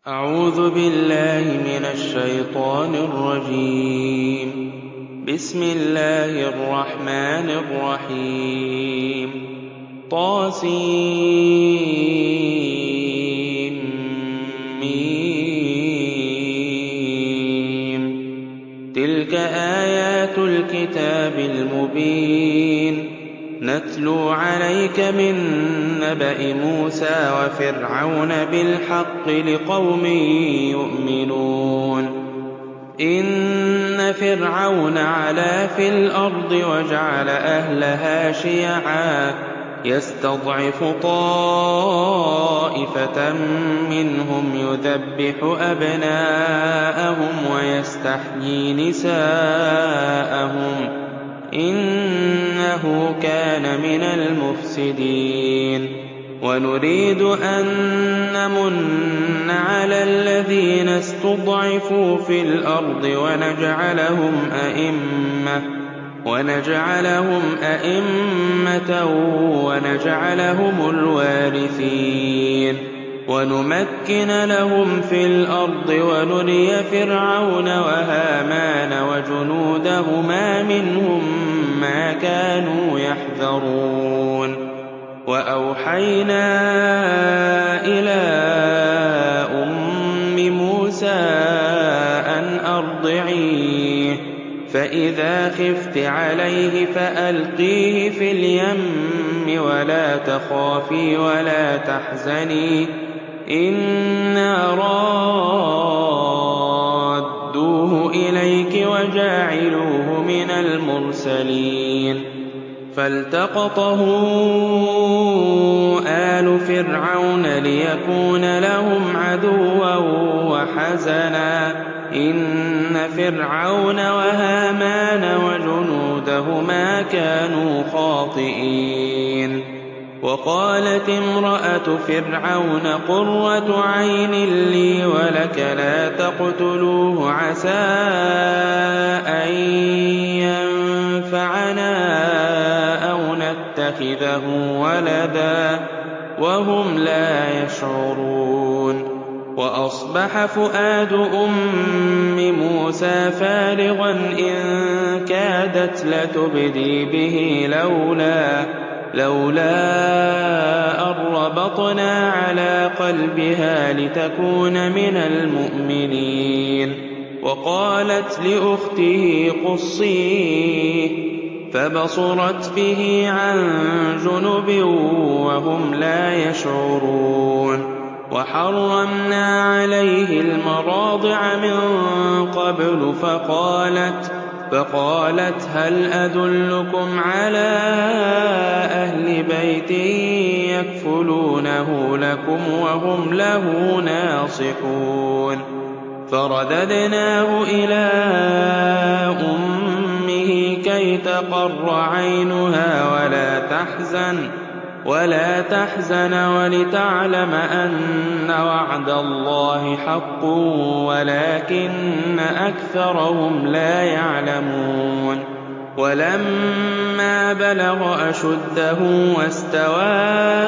أعوذ بالله من الشيطان الرجيم. بسم الله الرحمن الرحيم. طاسيم. تلك آيات الكتاب المبين. نتلو عليك من نبأ موسى وفرعون بالحق لقوم يؤمنون. إن فرعون علا في الأرض وجعل أهلها شيعا يستضعف طائفة منهم يذبح أبناءهم ويستحيي نساءهم إنه كان من المفسدين. ونريد أن نمن على الذين استضعفوا في الأرض ونجعلهم أئمة ونجعلهم الوارثين ونمكن لهم في الأرض ونري فرعون وهامان وجنودهما منهم ما كانوا يحذرون. وأوحينا إلى أم موسى أن أرضعيه فإذا خفت عليه فألقيه في اليم ولا تخافي ولا تحزني إنا رادوه إليك وجاعلوه من المرسلين. فالتقطه آل فرعون ليكون لهم عدوا وحزنا إن فرعون وهامان وجنودهما كانوا خاطئين. وقالت امرأة فرعون قرة عين لي ولك لا تقتلوه عسى أن ينفعنا أو نتخذه ولدا وهم لا يشعرون. وأصبح فؤاد أم موسى فارغا إن كادت لتبدي به لولا أن ربطنا على قلبها لتكون من المؤمنين. وقالت لأخته قصيه فبصرت به عن جنب وهم لا يشعرون. وحرمنا عليه المراضع من قبل فقالت هل أدلكم على أهل بيت يكفلونه لكم وهم له ناصحون. فرددناه إلى أمه كي تقر عينها ولا تحزن ولتعلم أن وعد الله حق ولكن أكثرهم لا يعلمون. ولما بلغ أشده واستوى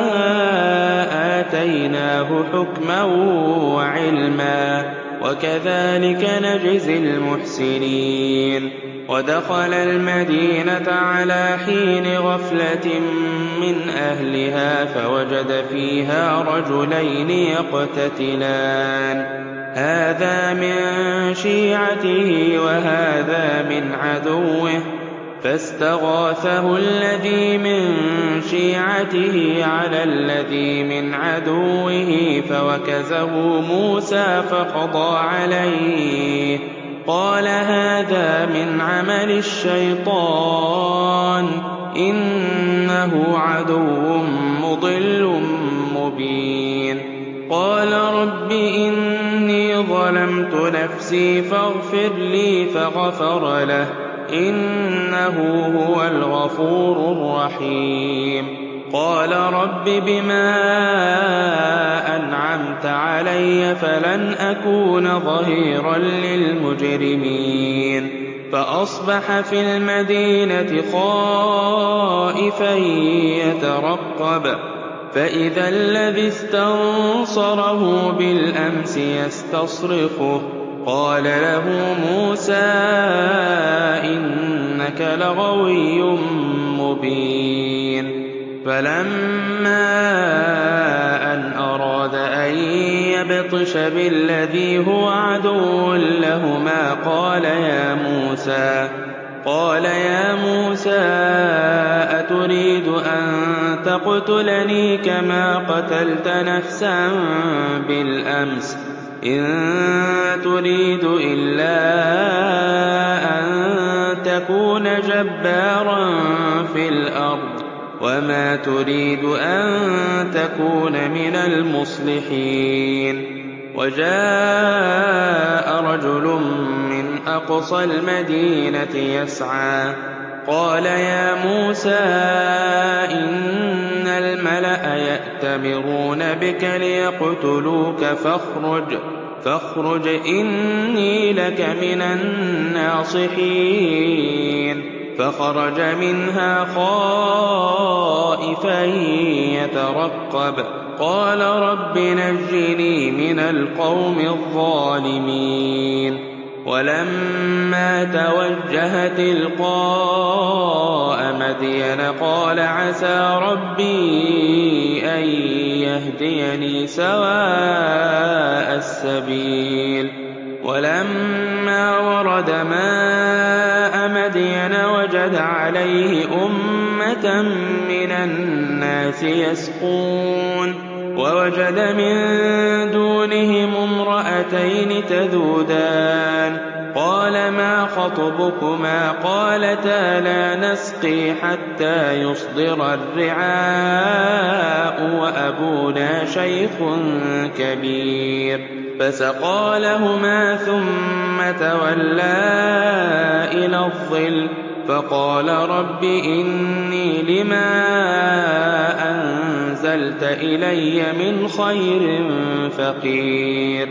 آتيناه حكما وعلما وكذلك نجزي المحسنين. ودخل المدينة على حين غفلة من أهلها فوجد فيها رجلين يقتتلان هذا من شيعته وهذا من عدوه فاستغاثه الذي من شيعته على الذي من عدوه فوكزه موسى فقضى عليه قال هذا من عمل الشيطان إنه عدو مضل مبين. قال رب إني ظلمت نفسي فاغفر لي فغفر له إنه هو الغفور الرحيم. قال رب بما أنعمت علي فلن أكون ظهيرا للمجرمين. فأصبح في المدينة خائفا يترقب فإذا الذي استنصره بالأمس يستصرخه قال له موسى إنك لغوي مبين فلما أن أراد أن يبطش بالذي هو عدو لهما قال يا موسى أتريد أن تقتلني كما قتلت نفسا بالأمس إن تريد إلا أن تكون جبارا في الأرض وما تريد أن تكون من المصلحين وجاء رجل من أقصى المدينة يسعى قال يا موسى إن الملأ يأتمرون بك ليقتلوك فاخرج إني لك من الناصحين فخرج منها خائفا يترقب قال رب نجني من القوم الظالمين ولما توجه تلقاء مدين قال عسى ربي أن يهديني سواء السبيل ولما ورد ماء مدين وجد عليه أمة من الناس يسقون ووجد من دونهم امرأتين تذودان قال ما خطبكما قالتا لا نسقي حتى يصدر الرعاء وأبونا شيخ كبير فسقى لهما ثم تولى إلى الظل فقال رب إني لما أنزلت إلي من خير فقير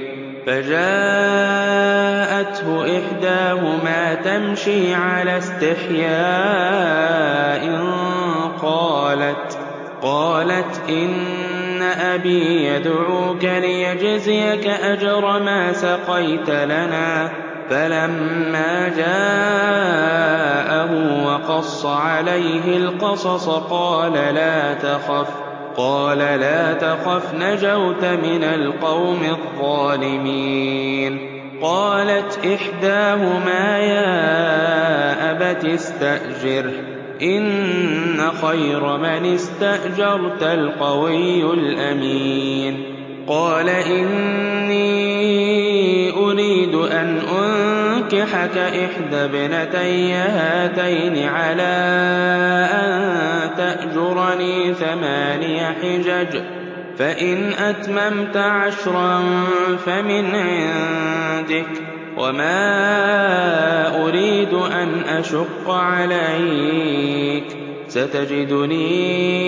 فجاءته إحداهما تمشي على استحياء قالت إن أبي يدعوك ليجزيك أجر ما سقيت لنا فلما جاءه وقص عليه القصص قال لا تخف نجوت من القوم الظالمين قالت إحداهما يا أبت استأجره إن خير من استأجرت القوي الأمين قال إني أريد أن أنكحك إحدى ابنتي هاتين على أن تأجرني 8 حجج فإن أتممت 10 فمن عندك وما أريد أن أشق عليك ستجدني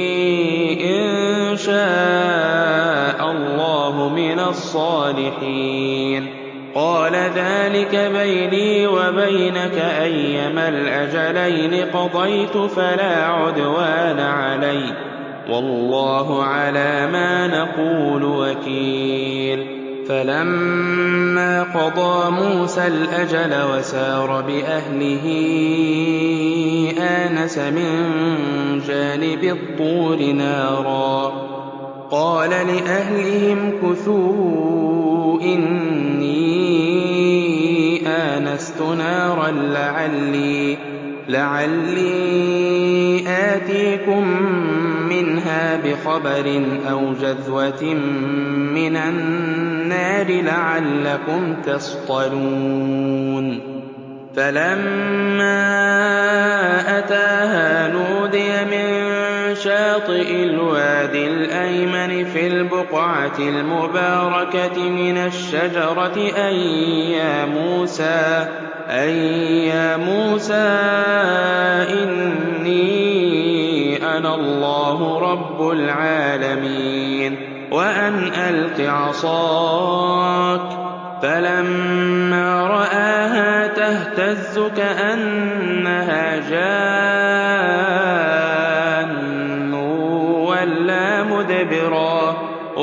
إن شاء الله من الصالحين قال ذلك بيني وبينك أيما الأجلين قضيت فلا عدوان علي والله على ما نقول وكيل فلما قضى موسى الأجل وسار بأهله آنس من جانب الطور نارا قال لأهلهم كثوا إني آنست نارا لعلي آتيكم منها بخبر أو جذوة من النار لعلكم تصطلون فلما أتاها نودي من شاطئ الوادي الأيمن في البقعة المباركة من الشجرة أن يا موسى إني أنا الله رب العالمين وأن ألق عصاك فلما رآها تهتز كأنها جان ولا مدبرا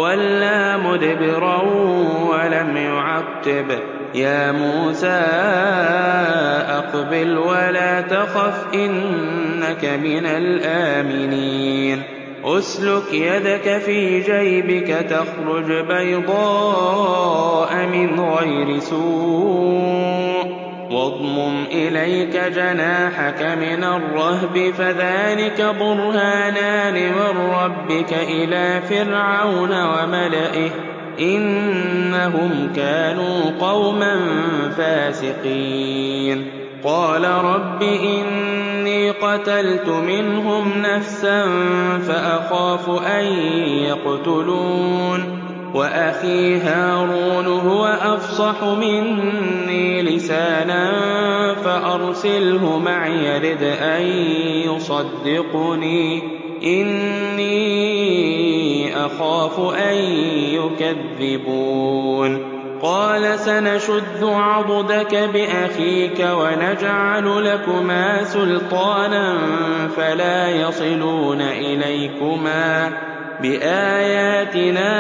وَوَلَّىٰ مُدْبِرًا وَلَمْ يُعَقِّبْ يَا مُوسَىٰ أَقْبِلْ وَلَا تَخَفْ إِنَّكَ مِنَ الْآمِنِينَ أُسْلُكْ يَدَكَ فِي جَيْبِكَ تَخْرُجْ بَيْضَاءَ مِنْ غَيْرِ سُوءٍ وَاضْمُمْ إِلَيْكَ جَنَاحَكَ مِنَ الرَّهْبِ فَذَانِكَ بُرْهَانَانِ مِن رَّبِّكَ إِلَىٰ فِرْعَوْنَ وَمَلَئِهِ إِنَّهُمْ كَانُوا قَوْمًا فَاسِقِينَ قَالَ رَبِّ إِنِّي قَتَلْتُ مِنْهُمْ نَفْسًا فَأَخَافُ أَن يَقْتُلُونِ وَأَخِي هَارُونُ هُوَ أَفْصَحُ مِنِّي لِسَانًا فَأَرْسِلْهُ مَعِيَ يَرِدْ أَن يُصَدِّقُنِي إِنِّي أَخَافُ أَن يُكَذِّبُونِ قَالَ سَنَشُدُّ عَضُدَكَ بِأَخِيكَ وَنَجْعَلُ لَكُمَا سُلْطَانًا فَلَا يَصِلُونَ إِلَيْكُمَا بِآيَاتِنَا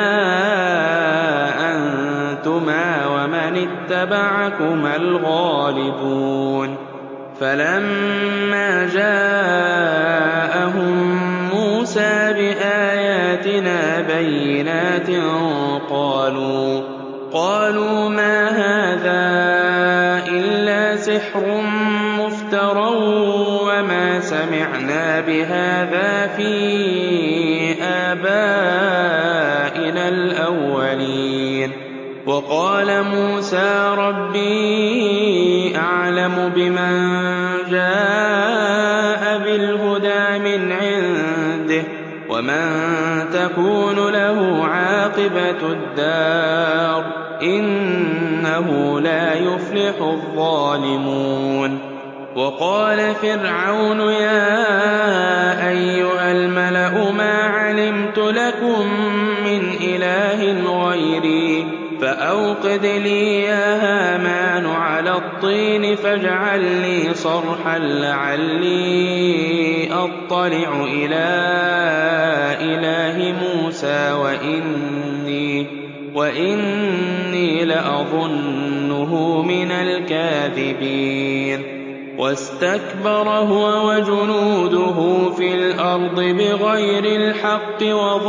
أَنتُمَا وَمَنِ اتَّبَعَكُمَا الْغَالِبُونَ فَلَمَّا جَاءَهُم مُّوسَىٰ بِآيَاتِنَا بَيِّنَاتٍ قَالُوا مَا هَٰذَا إِلَّا سِحْرٌ مُّفْتَرًى وَمَا سَمِعْنَا بِهَٰذَا فِي آبَائِنَا الْأَوَّلِينَ وَقَالَ مُوسَىٰ رَبِّي أَعْلَمُ بِمَن جَاءَ بِالْهُدَىٰ مِنْ عِندِهِ وَمَن تَكُونُ لَهُ عَاقِبَةُ الدَّارِ ۖ إِنَّهُ لَا يُفْلِحُ الظَّالِمُونَ وَقَالَ فِرْعَوْنُ يَا أَيُّهَا الْمَلَأُ مَا عَلِمْتُ لَكُم مِّنْ إِلَٰهٍ غَيْرِي فَأَوْقِدْ لِي يَا هَامَانُ عَلَى الطِّينِ فَاجْعَل لِّي صَرْحًا لَّعَلِّي أَطَّلِعُ إِلَىٰ إِلَٰهِ مُوسَىٰ وَإِنِّي لَأَظُنُّهُ مِنَ الْكَاذِبِينَ وَاسْتَكْبَرَ هُوَ وَجُنُودُهُ فِي الْأَرْضِ بِغَيْرِ الْحَقِّ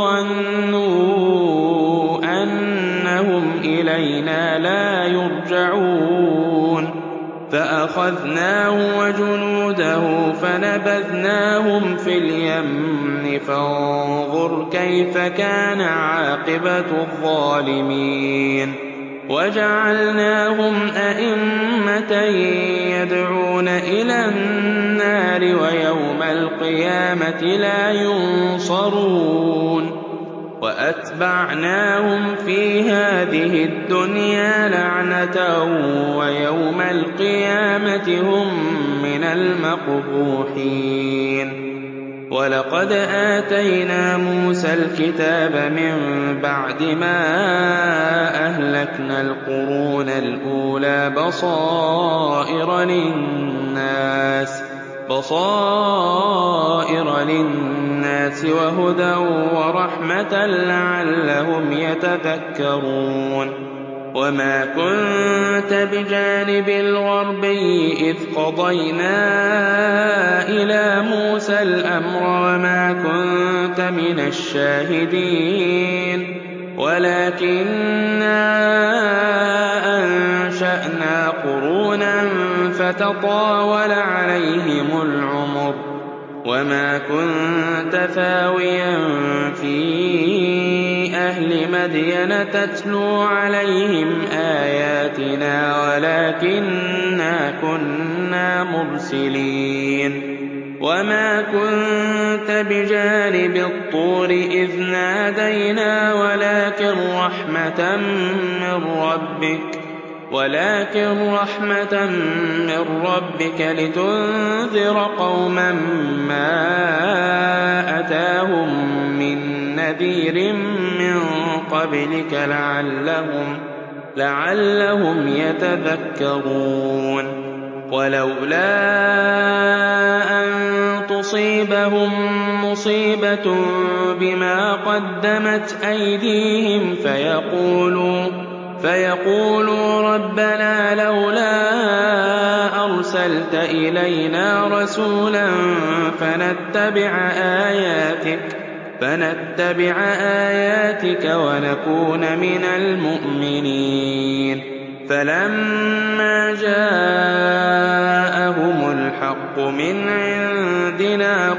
وَظَنُّوا أَنَّهُمْ إِلَيْنَا لَا يُرْجَعُونَ فَأَخَذْنَاهُ وَجُنُودَهُ فَنَبَذْنَاهُمْ فِي الْيَمِّ فَانظُرْ كَيْفَ كَانَ عَاقِبَةُ الظَّالِمِينَ وَجَعَلْنَاهُمْ أَئِمَّةً يَدْعُونَ إِلَى النَّارِ وَيَوْمَ الْقِيَامَةِ لَا يُنصَرُونَ وَأَتْبَعْنَاهُمْ فِي هَٰذِهِ الدُّنْيَا لَعْنَةً وَيَوْمَ الْقِيَامَةِ هُم مِّنَ الْمَقْبُوحِينَ وَلَقَدْ آتَيْنَا مُوسَى الْكِتَابَ مِن بَعْدِ مَا أَهْلَكْنَا الْقُرُونَ الْأُولَىٰ بَصَائِرَ لِلنَّاسِ وَهُدًى وَرَحْمَةً لَّعَلَّهُمْ يَتَذَكَّرُونَ وَمَا كُنتَ بِجَانِبِ الْغَرْبِيِّ إِذْ قَضَيْنَا إِلَىٰ مُوسَى الْأَمْرَ وَمَا كُنتَ مِنَ الشَّاهِدِينَ وَلَٰكِنَّا أَنشَأْنَا قُرُونًا فَتَطَاوَلَ عَلَيْهِمُ الْعُمُرُ وَمَا كُنتَ ثَاوِيًا فِي أَهْلِ مَدْيَنَ تَتْلُو عَلَيْهِمْ آيَاتِنَا وَلَٰكِنَّا كُنَّا مُرْسِلِينَ وَمَا كُنتَ بِجَانِبِ الطُّورِ إِذْ نَادَيْنَا ولكن رحمة من ربك لتنذر قوما ما أتاهم من نذير من قبلك لعلهم يتذكرون ولولا أن تصيبهم مصيبة بما قدمت أيديهم فيقولوا ربنا لولا أرسلت إلينا رسولا فنتبع آياتك ونكون من المؤمنين. فلما جاءهم الحق من عندنا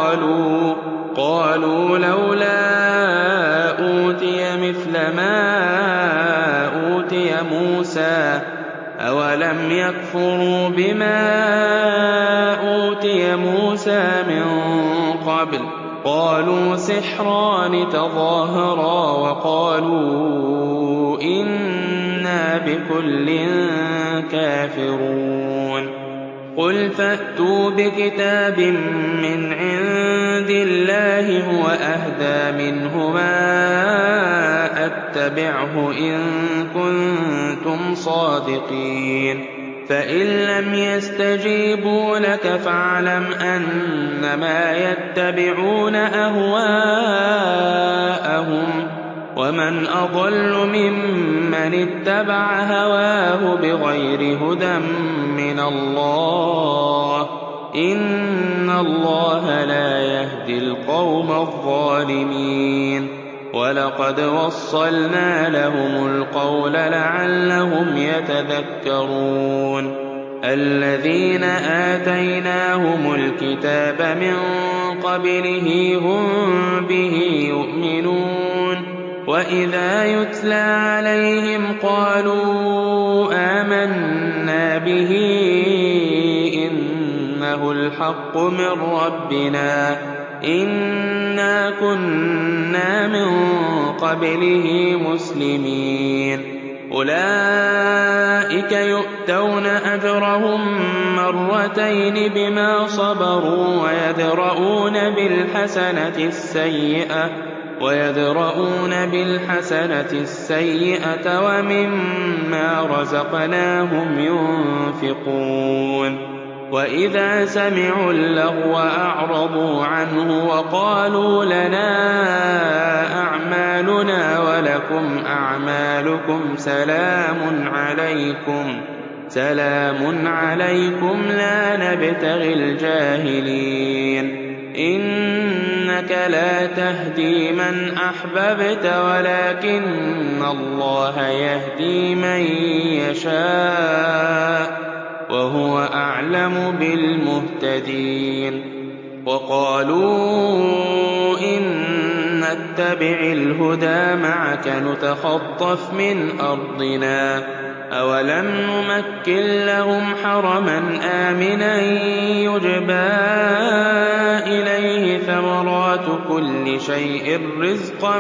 قالوا لولا أوتي مثل ما أوتي موسى أولم يكفروا بما أوتي موسى من قبل قالوا سحران تظاهرا وقالوا إنا بكل كافرون. قل فأتوا بكتاب من عند الله هو أهدى منهما أتبعه إن كنتم صادقين. فإن لم يستجيبوا لك فاعلم أنما يتبعون أهواءهم ومن أضل ممن اتبع هواه بغير هدى من الله إن الله لا يهدي القوم الظالمين. ولقد وصلنا لهم القول لعلهم يتذكرون. الذين آتيناهم الكتاب من قبله هم به يؤمنون وإذا يتلى عليهم قالوا آمنا به إنه الحق من ربنا إنا كنا من قبله مسلمين. أولئك يؤتون أجرهم مرتين بما صبروا ويدرؤون بالحسنة السيئة ومما رزقناهم ينفقون. وإذا سمعوا اللغو أعرضوا عنه وقالوا لنا أعمالنا ولكم أعمالكم سلام عليكم لا نبتغي الجاهلين. إنك لا تهدي من أحببت ولكن الله يهدي من يشاء وهو أعلم بالمهتدين. وقالوا إن نتبع الهدى معك نتخطف من أرضنا أولم نمكن لهم حرما آمنا يجبى إليه ثمرات كل شيء رزقا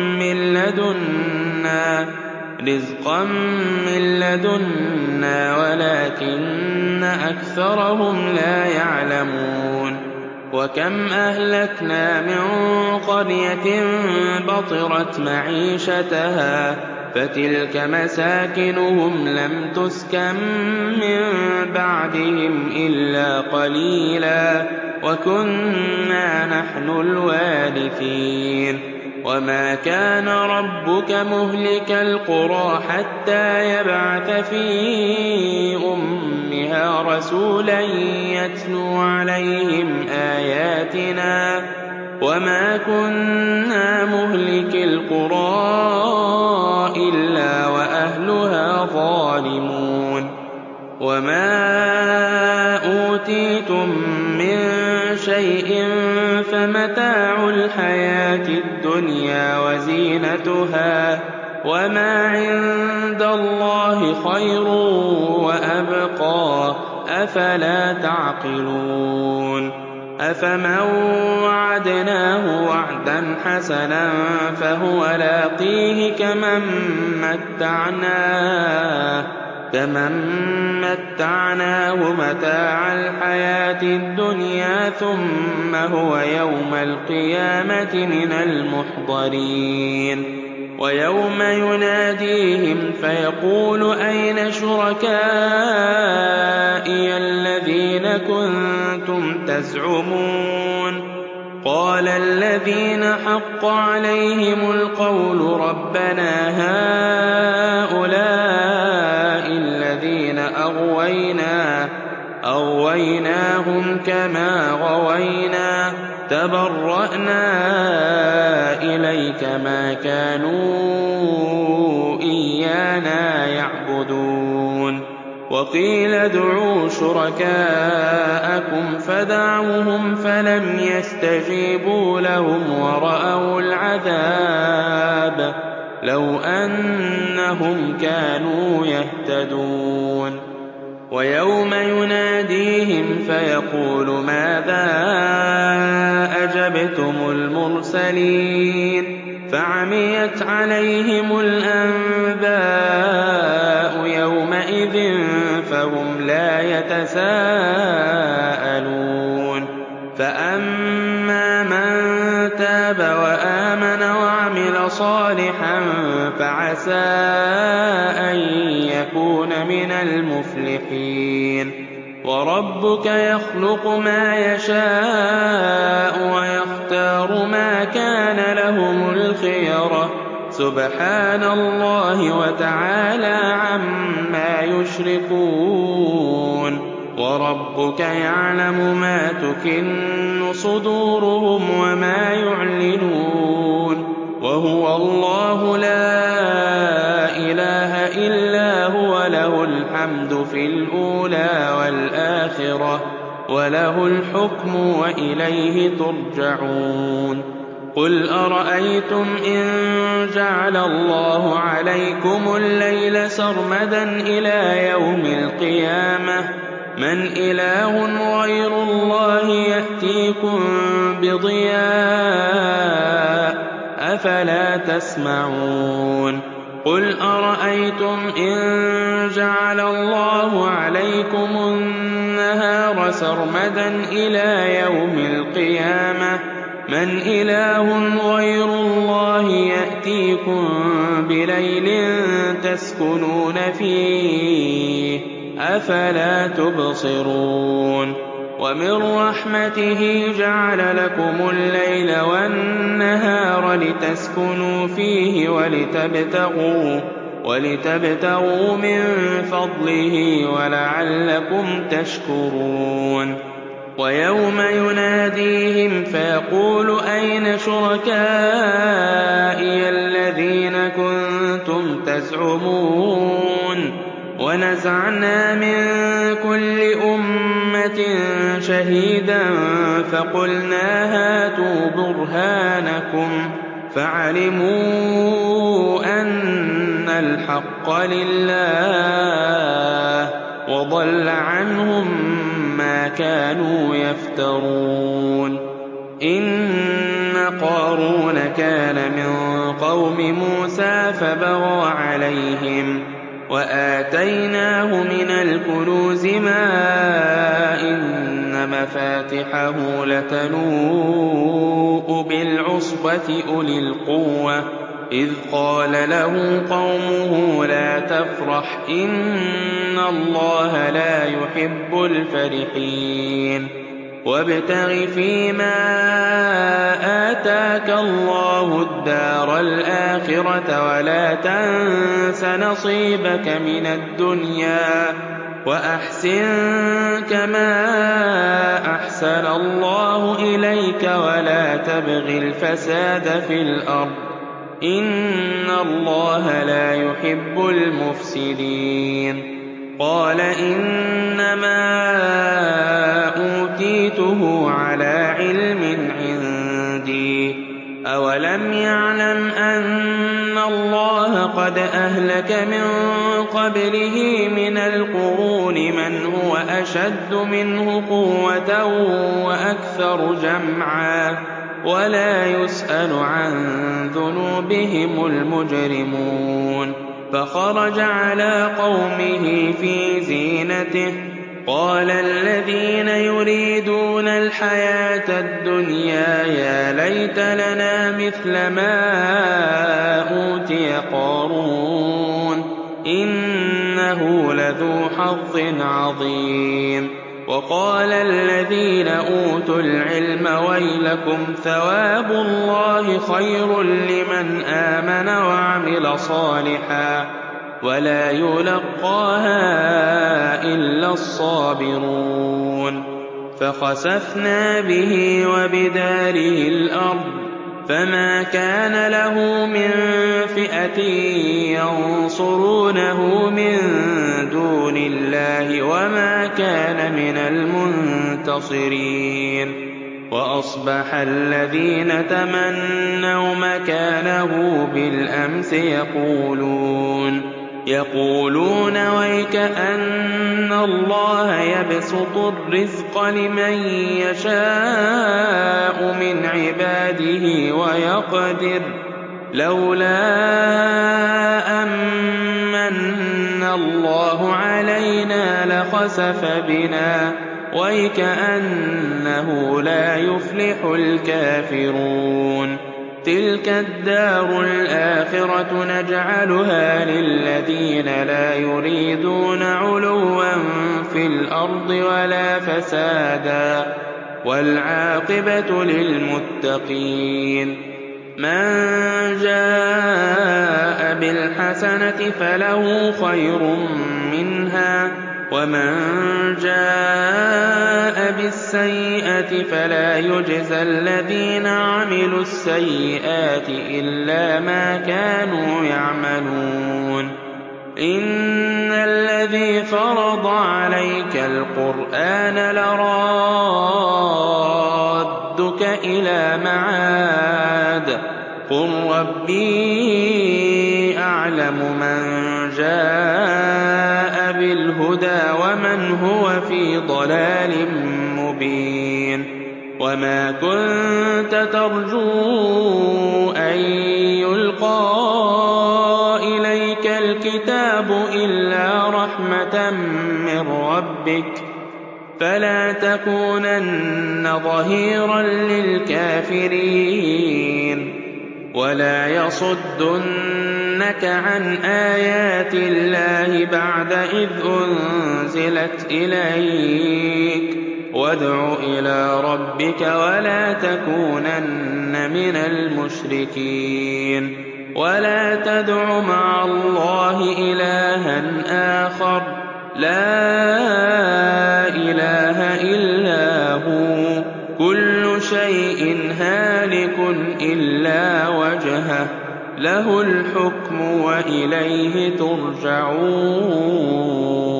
من لدنا ولكن أكثرهم لا يعلمون. وكم أهلكنا من قرية بطرت معيشتها فتلك مساكنهم لم تسكن من بعدهم إلا قليلا وكنا نحن الوارثين. وما كان ربك مهلك القرى حتى يبعث في أمها رسولا يتلو عليهم آياتنا وما كنا مهلك القرى إلا وأهلها ظالمون. وما أوتيتم من شيء فمتاع الحياة الدنيا وزينتها وما عند الله خير وأبقى أفلا تعقلون. أفمن وعدناه وعدا حسنا فهو لاقيه كمن متعناه متاع الحياة الدنيا ثم هو يوم القيامة من المحضرين. ويوم يناديهم فيقول أين شركائي الذين كنتم تزعمون قال الذين حق عليهم القول ربنا هؤلاء الذين أغويناهم كما غوينا تبرأنا إليك ما كانوا إيانا يعبدون وقيل ادعوا شركاءكم فدعوهم فلم يستجيبوا لهم ورأوا العذاب لو أنهم كانوا يهتدون ويوم يناديهم فيقول ماذا أجبتم المرسلين فعميت عليهم الأنباء يومئذ فهم لا يتساءلون فأما من تاب وآمن وعمل صالحا فعسى أن يكون من المفلحين وربك يخلق ما يشاء ويختار ما كان لهم الخيرة سبحان الله وتعالى عما يشركون وربك يعلم ما تكن صدورهم وما يعلنون وهو الله لا إله إلا هو له الحمد في الأولى والآخرة وله الحكم وإليه ترجعون قل أرأيتم إن جعل الله عليكم الليل سرمدا إلى يوم القيامة من إله غير الله يأتيكم بضياء أفلا تسمعون قل أرأيتم إن جعل الله عليكم النهار سرمدا إلى يوم القيامة من إله غير الله يأتيكم بليل تسكنون فيه أفلا تبصرون ومن رحمته جعل لكم الليل والنهار لتسكنوا فيه ولتبتغوا من فضله ولعلكم تشكرون ويوم يناديهم فيقول أين شركائي الذين كنتم تزعمون ونزعنا من كل أمة شهيدا فقلنا هاتوا برهانكم فعلموا أن الحق لله وضل عنهم ما كانوا يفترون إن قارون كان من قوم موسى فبغى عليهم وآتيناه من الكنوز ما إن مفاتحه لتنوء بالعصبة أولي القوة إذ قال له قومه لا تفرح إن الله لا يحب الفرحين وابتغ فيما آتاك الله الدار الآخرة ولا تنس نصيبك من الدنيا وأحسن كما أحسن الله إليك ولا تبغ الفساد في الأرض إن الله لا يحب المفسدين قال إنما أوتيته على علم عندي أولم يعلم أن الله قد أهلك من قبله من القرون من هو أشد منه قوة وأكثر جمعا ولا يسأل عن ذنوبهم المجرمون فخرج على قومه في زينته قال الذين يريدون الحياة الدنيا يا ليت لنا مثل ما أوتي قارون إنه لذو حظ عظيم. وقال الذين أوتوا العلم ويلكم ثواب الله خير لمن آمن وعمل صالحا ولا يلقاها إلا الصابرون. فخسفنا به وبداره الأرض فما كان له من فئة ينصرونه من دون الله وما كان من المنتصرين. وأصبح الذين تمنوا مكانه بالأمس يقولون ويكأن الله يبسط الرزق لمن يشاء من عباده ويقدر لولا أمن الله علينا لخسف بنا ويكأنه لا يفلح الكافرون. تلك الدار الآخرة نجعلها للذين لا يريدون علوا في الأرض ولا فسادا والعاقبة للمتقين. من جاء بالحسنة فله خير منها ومن جاء بالسيئة فلا يجزى الذين عملوا السيئات إلا ما كانوا يعملون. إن الذي فرض عليك القرآن لرادك إلى معاد قل ربي أعلم من جاء بالهدى ومن هو في ضلال مبين. وما كنت ترجو أن يلقى إليك الكتاب إلا رحمة من ربك فلا تكونن ظهيرا للكافرين. ولا يصدنك عن آيات الله بعد إذ أنزلت إليك وادع إلى ربك ولا تكونن من المشركين. ولا تدع مع الله إلها آخر لا إله إلا هو كل شيء هالك إلا وجهه له الحكم وإليه ترجعون.